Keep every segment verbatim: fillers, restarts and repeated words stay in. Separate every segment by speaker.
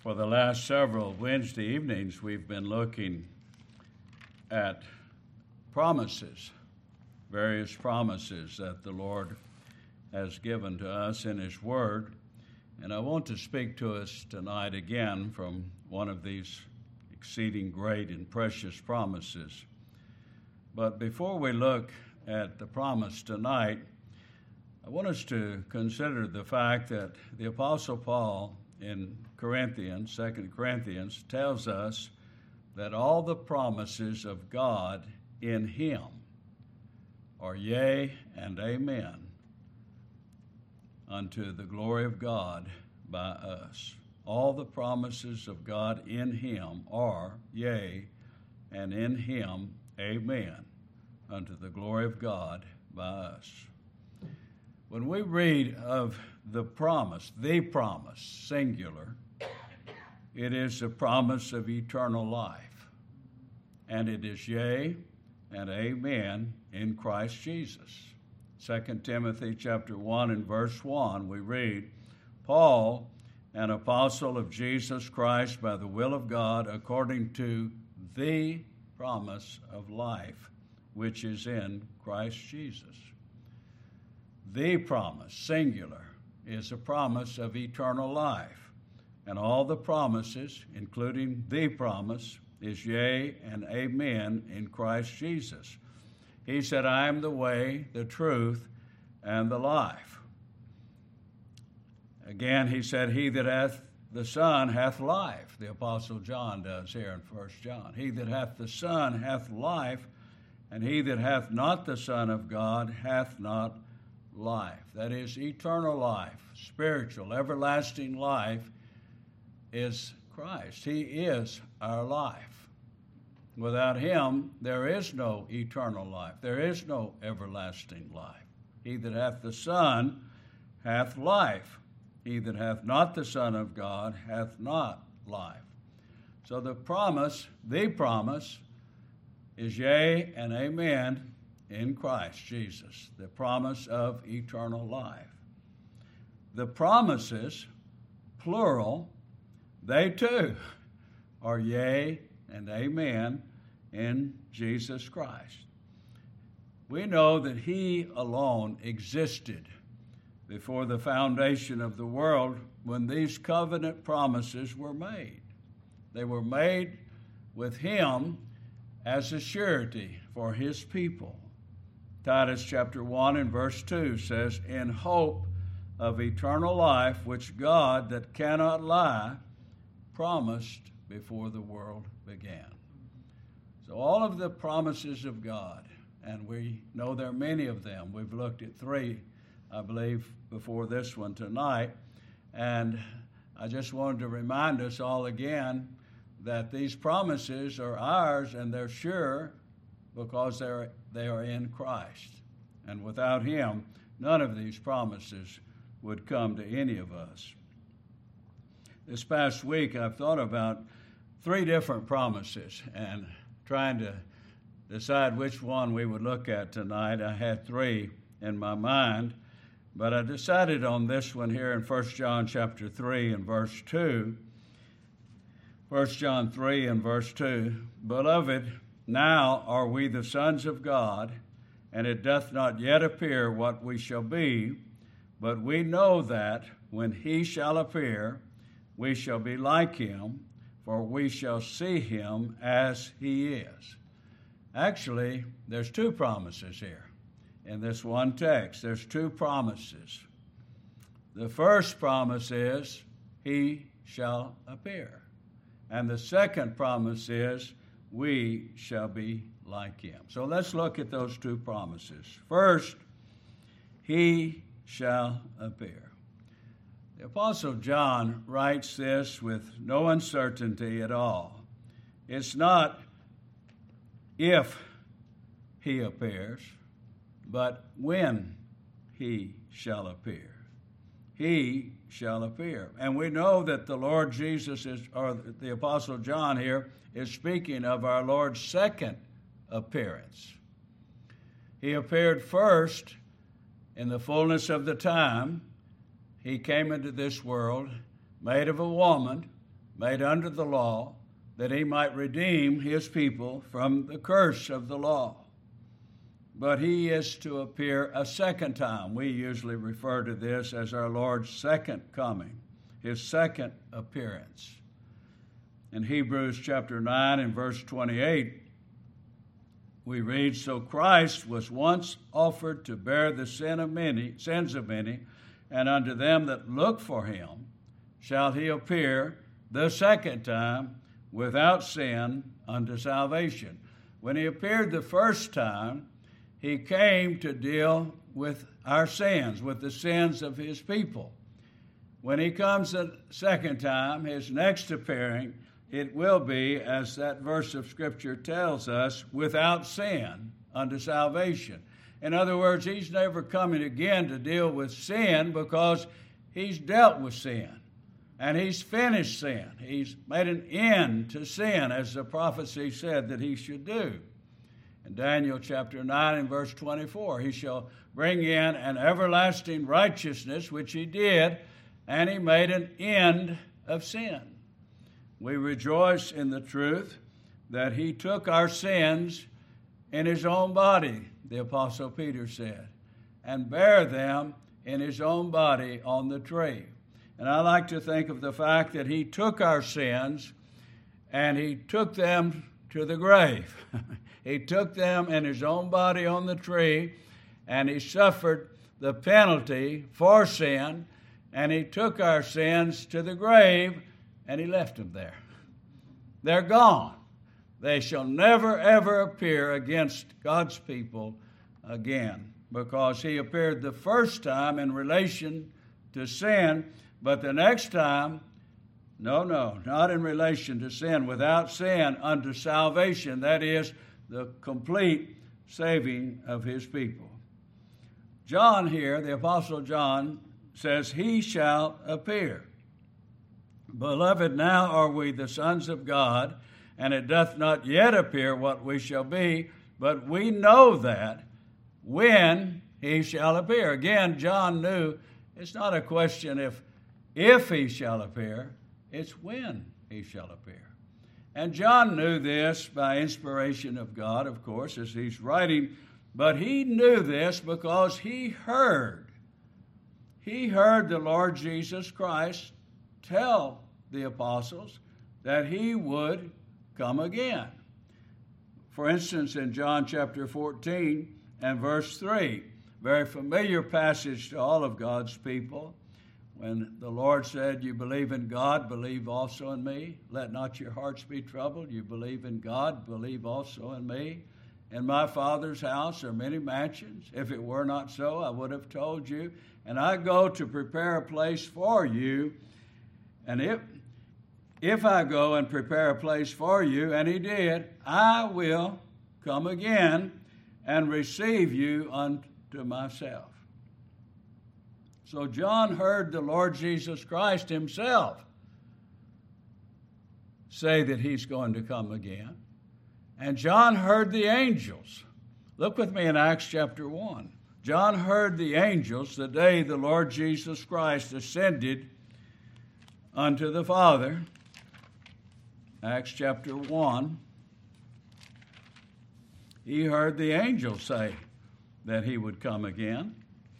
Speaker 1: For the last several Wednesday evenings, we've been looking at promises, various promises that the Lord has given to us in His Word. And I want to speak to us tonight again from one of these exceeding great and precious promises. But before we look at the promise tonight, I want us to consider the fact that the Apostle Paul in Corinthians, Second Corinthians, tells us that all the promises of God in Him are yea and amen unto the glory of God by us. All the promises of God in Him are yea, and in Him amen unto the glory of God by us. When we read of the promise, the promise, singular, it is the promise of eternal life. And it is yea and amen in Christ Jesus. Second Timothy chapter one and verse one, we read, Paul, an apostle of Jesus Christ by the will of God, according to the promise of life, which is in Christ Jesus. The promise, singular, is a promise of eternal life. And all the promises, including the promise, is yea and amen in Christ Jesus. He said, I am the way, the truth, and the life. Again, he said, he that hath the Son hath life. The Apostle John does here in First John. He that hath the Son hath life, and he that hath not the Son of God hath not life. That is eternal life, spiritual, everlasting life is Christ. He is our life. Without Him, there is no eternal life. There is no everlasting life. He that hath the Son hath life. He that hath not the Son of God hath not life. So the promise, the promise, is yea and amen in Christ Jesus, the promise of eternal life. The promises, plural, they too are yea and amen in Jesus Christ. We know that He alone existed before the foundation of the world when these covenant promises were made. They were made with Him as a surety for His people. Titus chapter one and verse two says, in hope of eternal life, which God that cannot lie promised before the world began. So all of the promises of God, and we know there are many of them. We've looked at three, I believe, before this one tonight. And I just wanted to remind us all again that these promises are ours and they're sure because they're, they are in Christ. And without Him, none of these promises would come to any of us. This past week, I've thought about three different promises and trying to decide which one we would look at tonight. I had three in my mind, but I decided on this one here in First John chapter three and verse two. First John three and verse two, Beloved, now are we the sons of God, and it doth not yet appear what we shall be, but we know that when He shall appear, we shall be like Him, for we shall see Him as He is. Actually, there's two promises here. In this one text, there's two promises. The first promise is, He shall appear. And the second promise is, we shall be like Him. So let's look at those two promises. First, He shall appear. The Apostle John writes this with no uncertainty at all. It's not if He appears, but when He shall appear. He shall appear. And we know that the Lord Jesus is, or the Apostle John here, is speaking of our Lord's second appearance. He appeared first in the fullness of the time. He came into this world, made of a woman, made under the law, that he might redeem his people from the curse of the law. But he is to appear a second time. We usually refer to this as our Lord's second coming, his second appearance. In Hebrews chapter nine and verse twenty-eight, we read, "So Christ was once offered to bear the sin of many, sins of many, and unto them that look for him shall he appear the second time without sin unto salvation." When he appeared the first time, he came to deal with our sins, with the sins of his people. When he comes the second time, his next appearing, it will be, as that verse of Scripture tells us, without sin unto salvation. In other words, he's never coming again to deal with sin, because he's dealt with sin. And he's finished sin. He's made an end to sin, as the prophecy said that he should do. In Daniel chapter nine and verse twenty-four, he shall bring in an everlasting righteousness, which he did, and he made an end of sin. We rejoice in the truth that he took our sins in his own body, the Apostle Peter said, and bare them in his own body on the tree. And I like to think of the fact that he took our sins and he took them to the grave. He took them in his own body on the tree, and he suffered the penalty for sin, and he took our sins to the grave, and he left them there. They're gone. They shall never, ever appear against God's people again, because he appeared the first time in relation to sin, but the next time, no, no, not in relation to sin, without sin unto salvation, that is, the complete saving of his people. John here, the Apostle John, says, "He shall appear. Beloved, now are we the sons of God, and it doth not yet appear what we shall be, but we know that when he shall appear." Again, John knew it's not a question if, if he shall appear, it's when he shall appear. And John knew this by inspiration of God, of course, as he's writing, but he knew this because he heard. He heard the Lord Jesus Christ tell the apostles that he would come again. For instance, in John chapter fourteen and verse three, very familiar passage to all of God's people, when the Lord said, "You believe in God, believe also in me. Let not your hearts be troubled. You believe in God, believe also in me. In my Father's house are many mansions. If it were not so, I would have told you. And I go to prepare a place for you. And if, if I go and prepare a place for you," and he did, "I will come again and receive you unto myself." So John heard the Lord Jesus Christ himself say that he's going to come again. And John heard the angels. Look with me in Acts chapter one. John heard the angels the day the Lord Jesus Christ ascended unto the Father. Acts chapter one. He heard the angels say that he would come again.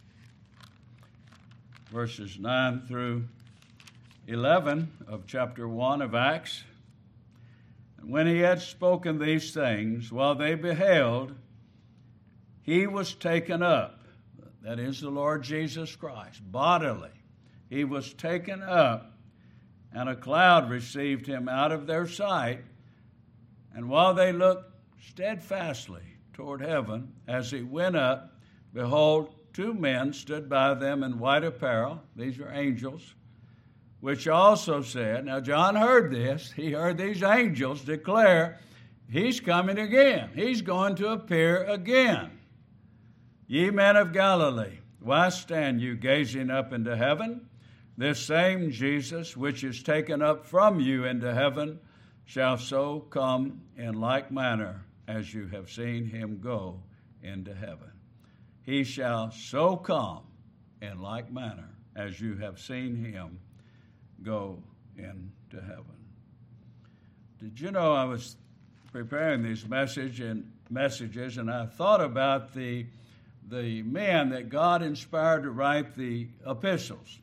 Speaker 1: Verses nine through eleven of chapter one of Acts. "And when he had spoken these things, while they beheld, he was taken up." That is the Lord Jesus Christ, bodily. He was taken up, and a cloud received him out of their sight. And while they looked steadfastly toward heaven as he went up, behold, two men stood by them in white apparel. These are angels, which also said, now John heard this. He heard these angels declare, he's coming again. He's going to appear again. "Ye men of Galilee, why stand you gazing up into heaven? This same Jesus, which is taken up from you into heaven, shall so come in like manner as you have seen him go into heaven." He shall so come in like manner as you have seen him go into heaven. Did you know I was preparing these message and messages, and I thought about the the men that God inspired to write the epistles: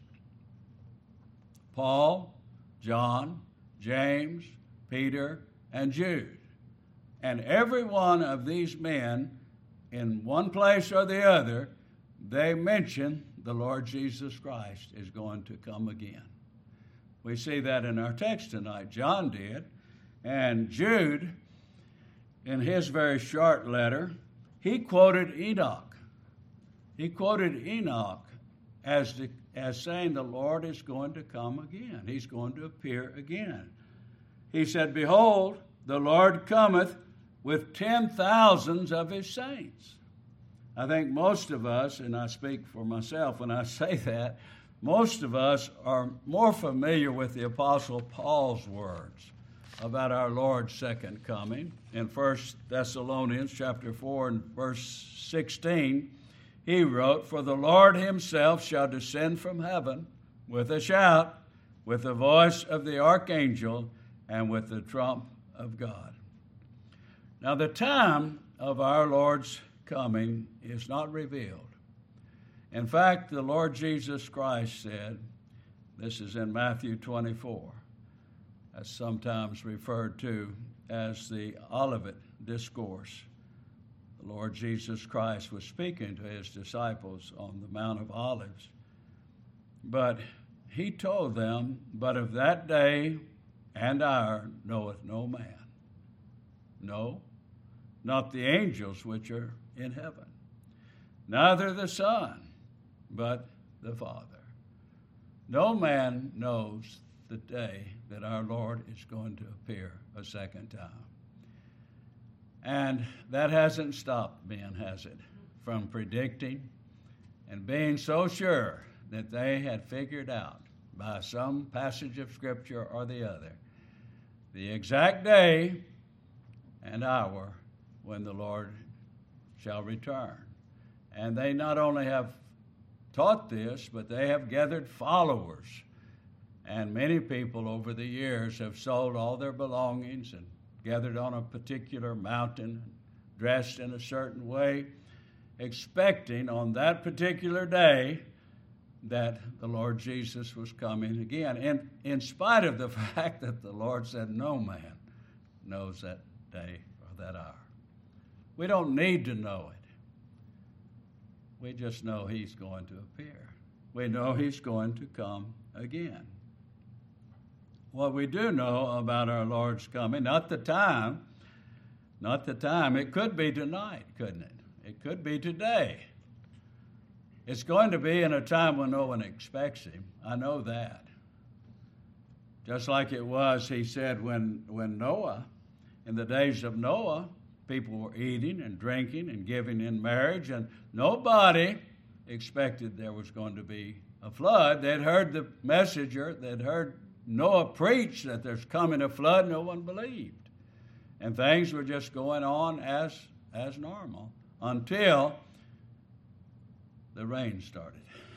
Speaker 1: Paul, John, James, Peter, and Jude. And every one of these men, in one place or the other, they mention the Lord Jesus Christ is going to come again. We see that in our text tonight. John did. And Jude, in his very short letter, he quoted Enoch. He quoted Enoch as, the, as saying the Lord is going to come again. He's going to appear again. He said, "Behold, the Lord cometh with ten thousands of his saints." I think most of us, and I speak for myself when I say that, most of us are more familiar with the Apostle Paul's words about our Lord's second coming. In First Thessalonians chapter four and verse sixteen, he wrote, "For the Lord himself shall descend from heaven with a shout, with the voice of the archangel, and with the trump of God." Now, the time of our Lord's coming is not revealed. In fact, the Lord Jesus Christ said, this is in Matthew twenty-four, that's sometimes referred to as the Olivet Discourse. The Lord Jesus Christ was speaking to his disciples on the Mount of Olives. But he told them, "But of that day and hour knoweth no man, no, not the angels which are in heaven, neither the Son, but the Father. No man knows the day that our Lord is going to appear a second time." And that hasn't stopped men, has it, from predicting and being so sure that they had figured out by some passage of Scripture or the other the exact day and hour when the Lord shall return. And they not only have taught this, but they have gathered followers. And many people over the years have sold all their belongings and gathered on a particular mountain, dressed in a certain way, expecting on that particular day that the Lord Jesus was coming again. And in spite of the fact that the Lord said no man knows that day or that hour. We don't need to know it. We just know he's going to appear. We know he's going to come again. What we do know about our Lord's coming, not the time, not the time. It could be tonight, couldn't it? It could be today. It's going to be in a time when no one expects him. I know that. Just like it was, he said, when, when Noah, in the days of Noah, people were eating and drinking and giving in marriage, and nobody expected there was going to be a flood. They'd heard the messenger, they'd heard Noah preach that there's coming a flood. No one believed. And things were just going on as, as normal until the rain started.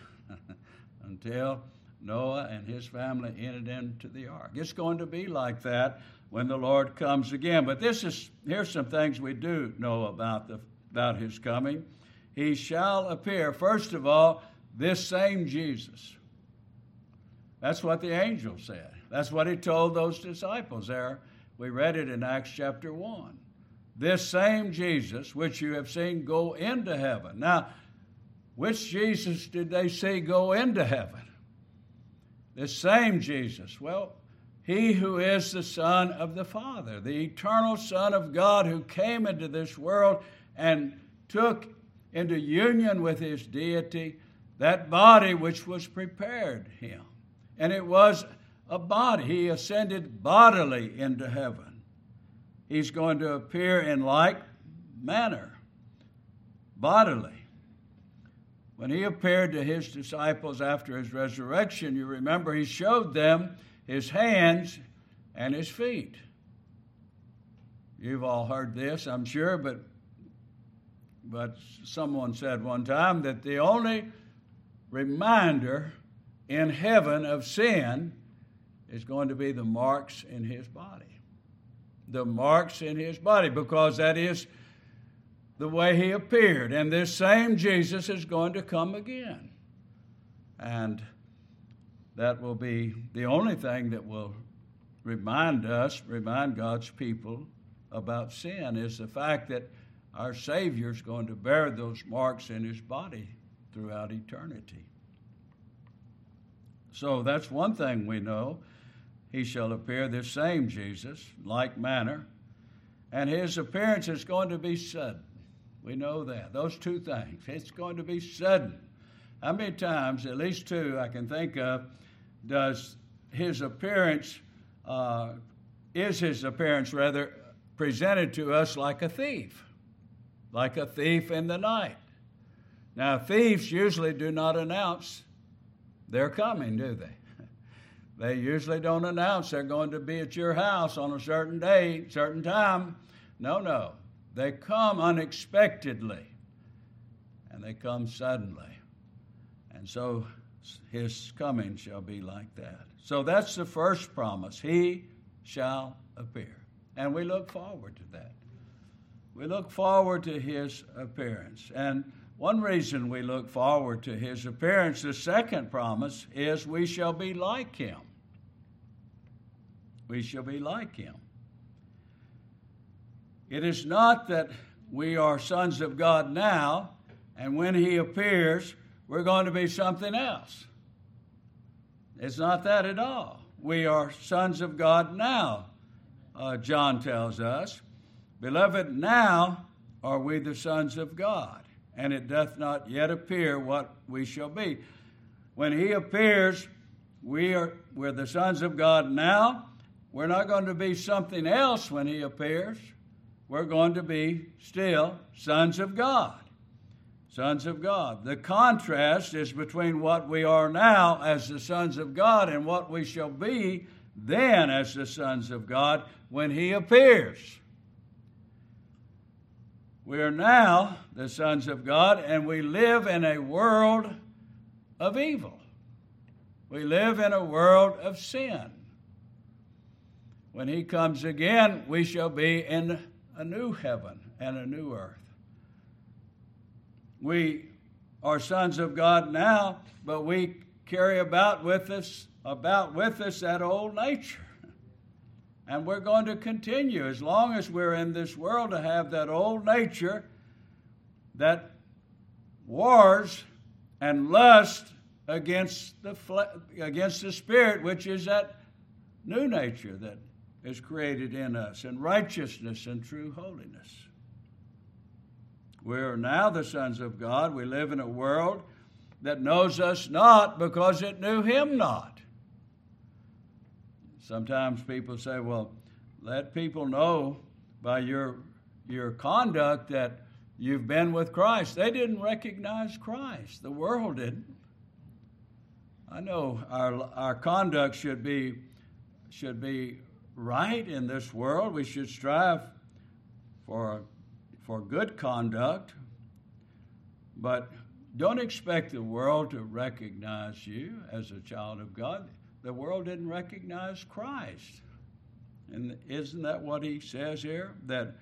Speaker 1: Until Noah and his family entered into the ark. It's going to be like that when the Lord comes again. But this is here's some things we do know about the about his coming. He shall appear. First of all, this same Jesus. That's what the angel said. That's what he told those disciples there. We read it in Acts chapter one. This same Jesus, which you have seen go into heaven. Now, which Jesus did they see go into heaven? This same Jesus. Well, he who is the Son of the Father, the eternal Son of God who came into this world and took into union with his deity that body which was prepared him. And it was a body. He ascended bodily into heaven. He's going to appear in like manner, bodily. When he appeared to his disciples after his resurrection, you remember he showed them his hands and his feet. You've all heard this, I'm sure, but but someone said one time that the only reminder in heaven of sin is going to be the marks in his body. the marks in his body, because that is the way he appeared. And this same Jesus is going to come again. And that will be the only thing that will remind us, remind God's people about sin, is the fact that our Savior is going to bear those marks in his body throughout eternity. So that's one thing we know. He shall appear, this same Jesus, like manner, and his appearance is going to be sudden. We know that. Those two things. It's going to be sudden. How many times, at least two I can think of, does his appearance, uh, is his appearance rather, presented to us like a thief, like a thief in the night? Now, thieves usually do not announce they're coming, do they? They usually don't announce they're going to be at your house on a certain day, certain time. No, no. They come unexpectedly, and they come suddenly. And so his coming shall be like that. So that's the first promise. He shall appear. And we look forward to that. We look forward to his appearance. And one reason we look forward to his appearance, the second promise, is we shall be like him. We shall be like him. It is not that we are sons of God now, and when he appears, we're going to be something else. It's not that at all. We are sons of God now, uh, John tells us. Beloved, now are we the sons of God, and it doth not yet appear what we shall be. When he appears, we are, we're the sons of God now. We're not going to be something else when he appears. We're going to be still sons of God. Sons of God. The contrast is between what we are now as the sons of God and what we shall be then as the sons of God when he appears. We are now the sons of God, and we live in a world of evil. We live in a world of sin. When he comes again, we shall be in a new heaven and a new earth. We are sons of God now, but we carry about with us, about with us that old nature. And we're going to continue, as long as we're in this world, to have that old nature that wars and lust against the fle- against the Spirit, which is that new nature that is created in us, in righteousness and true holiness. We are now the sons of God. We live in a world that knows us not because it knew him not. Sometimes people say, well, let people know by your, your conduct that you've been with Christ. They didn't recognize Christ. The world didn't. I know our, our conduct should be, should be right in this world. We should strive for, for good conduct, but don't expect the world to recognize you as a child of God. The world didn't recognize Christ. And isn't that what he says here? That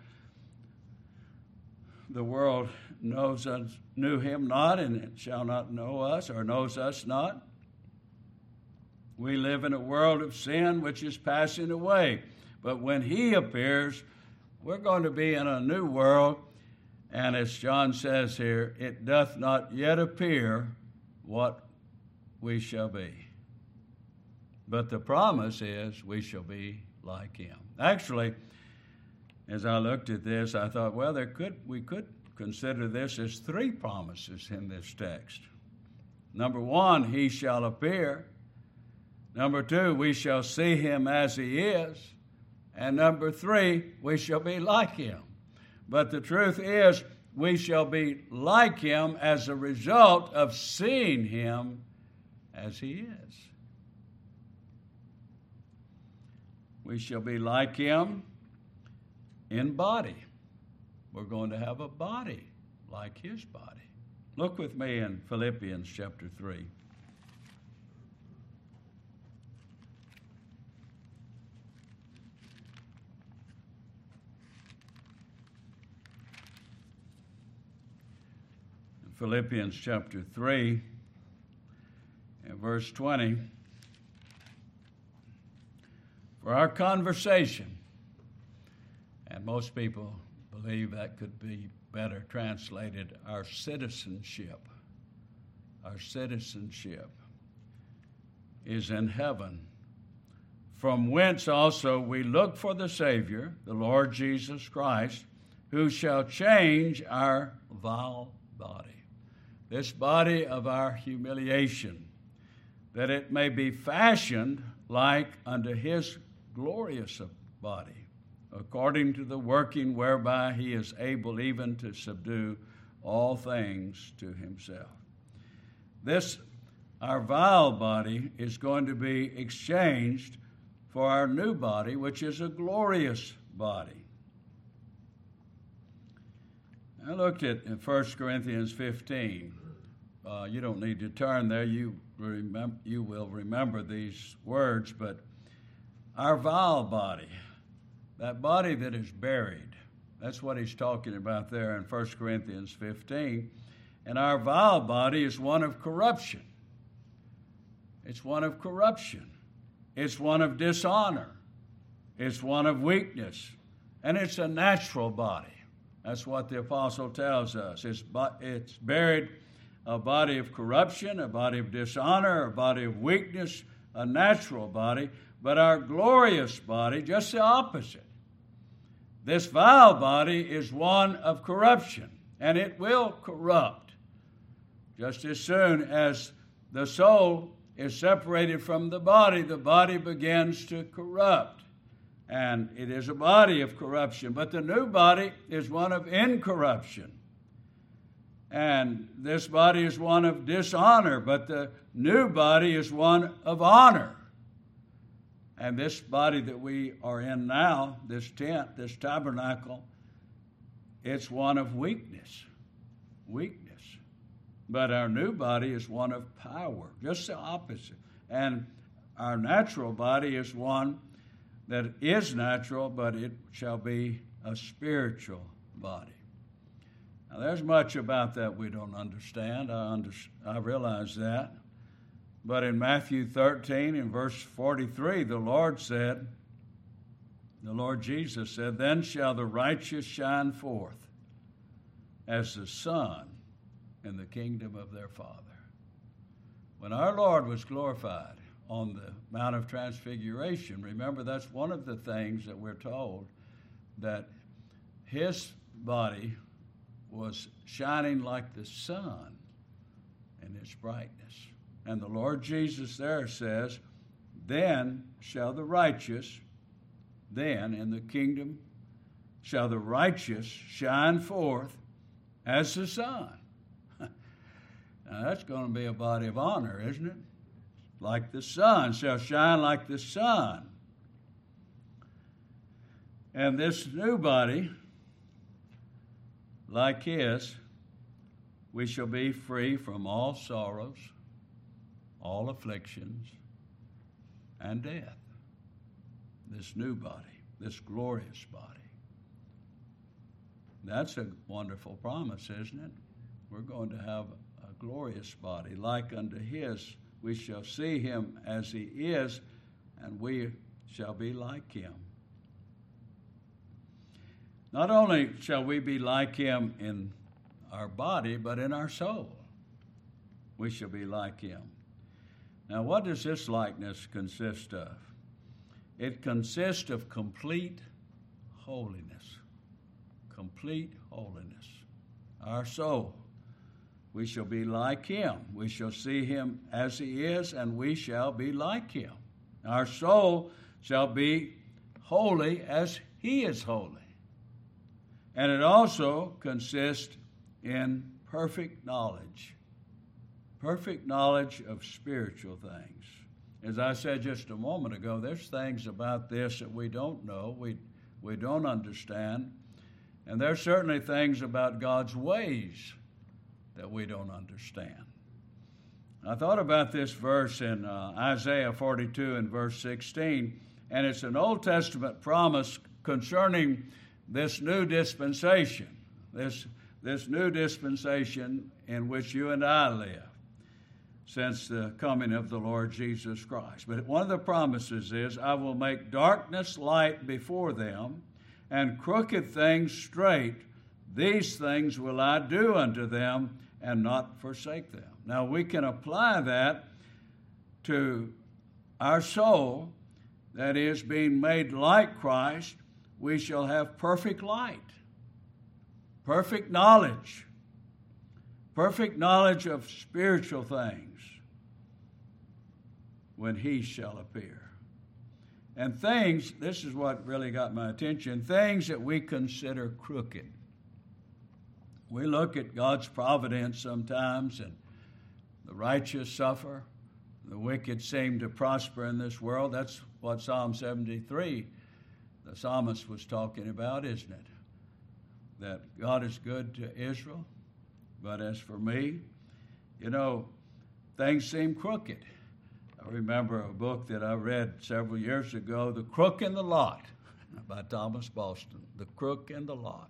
Speaker 1: the world knows us, knew him not, and it shall not know us, or knows us not. We live in a world of sin which is passing away. But when he appears, we're going to be in a new world. And as John says here, it doth not yet appear what we shall be. But the promise is we shall be like him. Actually, as I looked at this, I thought, well, there could we could consider this as three promises in this text. Number one, he shall appear. Number two, we shall see him as he is. And number three, we shall be like him. But the truth is, we shall be like him as a result of seeing him as he is. We shall be like him in body. We're going to have a body like his body. Look with me in Philippians chapter three. Philippians chapter three and verse twenty. For our conversation, and most people believe that could be better translated, our citizenship. Our citizenship is in heaven, from whence also we look for the Savior, the Lord Jesus Christ, who shall change our vile body, this body of our humiliation, that it may be fashioned like unto his glorious body, according to the working whereby he is able even to subdue all things to himself. This, our vile body, is going to be exchanged for our new body, which is a glorious body. I looked at First Corinthians fifteen. Uh, you don't need to turn there. You remember, you will remember these words, but our vile body, that body that is buried, that's what he's talking about there in First Corinthians fifteen. And our vile body is one of corruption. It's one of corruption. It's one of dishonor. It's one of weakness. And it's a natural body. That's what the apostle tells us. It's, it's buried, a body of corruption, a body of dishonor, a body of weakness, a natural body. But our glorious body, just the opposite. This vile body is one of corruption, and it will corrupt. Just as soon as the soul is separated from the body, the body begins to corrupt. And it is a body of corruption. But the new body is one of incorruption. And this body is one of dishonor, but the new body is one of honor. And this body that we are in now, this tent, this tabernacle, it's one of weakness. Weakness. But our new body is one of power, just the opposite. And our natural body is one that is natural, but it shall be a spiritual body. Now, there's much about that we don't understand. I, under, I realize that. But in Matthew thirteen, in verse forty-three, the Lord said, the Lord Jesus said, then shall the righteous shine forth as the sun in the kingdom of their Father. When our Lord was glorified on the Mount of Transfiguration, remember that's one of the things that we're told, that his body was shining like the sun in its brightness. And the Lord Jesus there says, then shall the righteous, then in the kingdom shall the righteous shine forth as the sun. Now, that's going to be a body of honor, isn't it? Like the sun, shall shine like the sun. And this new body, like his, we shall be free from all sorrows, all afflictions, and death. This new body, this glorious body. That's a wonderful promise, isn't it? We're going to have a glorious body, like unto his. We shall see him as he is, and we shall be like him. Not only shall we be like him in our body, but in our soul. We shall be like him. Now, what does this likeness consist of? It consists of complete holiness. Complete holiness. Our soul. We shall be like him. We shall see him as he is, and we shall be like him. Our soul shall be holy as he is holy. And it also consists in perfect knowledge. Perfect knowledge of spiritual things. As I said just a moment ago, there's things about this that we don't know, we, we don't understand. And there's certainly things about God's ways that we don't understand. I thought about this verse in uh, Isaiah forty-two and verse sixteen, and it's an Old Testament promise concerning this new dispensation. This, this new dispensation in which you and I live since the coming of the Lord Jesus Christ. But one of the promises is, I will make darkness light before them, and crooked things straight. These things will I do unto them, and not forsake them. Now we can apply that to our soul, that is, being made like Christ. We shall have perfect light, perfect knowledge, perfect knowledge of spiritual things when he shall appear. And things, this is what really got my attention, things that we consider crooked. We look at God's providence sometimes, and the righteous suffer, the wicked seem to prosper in this world. That's what Psalm seventy-three, the psalmist, was talking about, isn't it? That God is good to Israel, but as for me, you know, things seem crooked. I remember a book that I read several years ago, The Crook in the Lot, by Thomas Boston, The Crook in the Lot.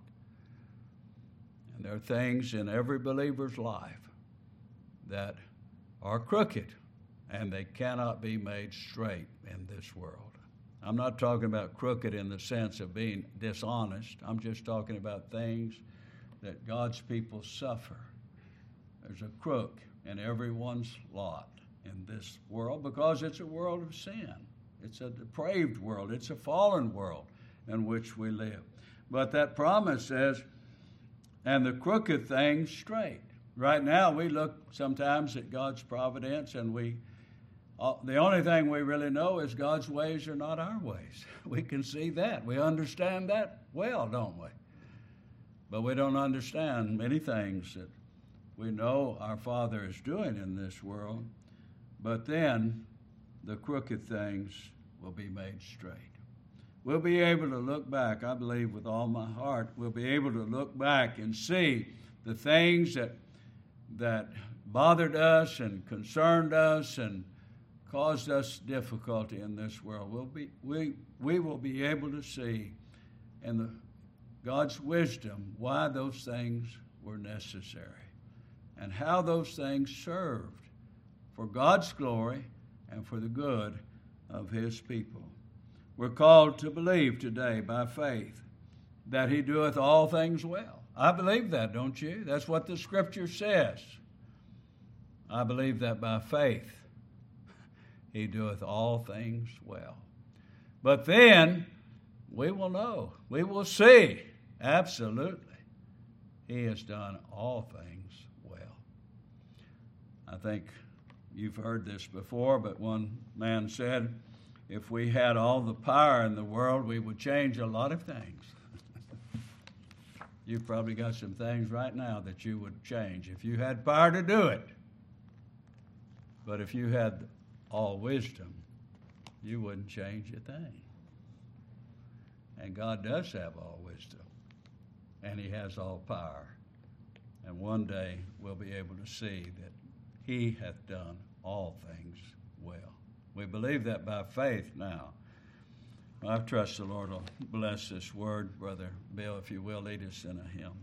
Speaker 1: And there are things in every believer's life that are crooked, and they cannot be made straight in this world. I'm not talking about crooked in the sense of being dishonest. I'm just talking about things that God's people suffer. There's a crook in everyone's lot in this world because it's a world of sin. It's a depraved world. It's a fallen world in which we live. But that promise says, and the crooked things straight. Right now we look sometimes at God's providence, and we uh, the only thing we really know is God's ways are not our ways. We can see that. We understand that well, don't we? But we don't understand many things that we know our Father is doing in this world. But then the crooked things will be made straight. We'll be able to look back, I believe with all my heart, we'll be able to look back and see the things that that bothered us and concerned us and caused us difficulty in this world. We'll be, we, we will be able to see in the, God's wisdom why those things were necessary and how those things served for God's glory and for the good of his people. We're called to believe today by faith that he doeth all things well. I believe that, don't you? That's what the Scripture says. I believe that by faith he doeth all things well. But then we will know, we will see, absolutely, he has done all things well. I think you've heard this before, but one man said, if we had all the power in the world, we would change a lot of things. You've probably got some things right now that you would change if you had power to do it. But if you had all wisdom, you wouldn't change a thing. And God does have all wisdom, and he has all power. And one day we'll be able to see that he hath done all things well. We believe that by faith now. I trust the Lord will bless this word. Brother Bill, if you will, lead us in a hymn.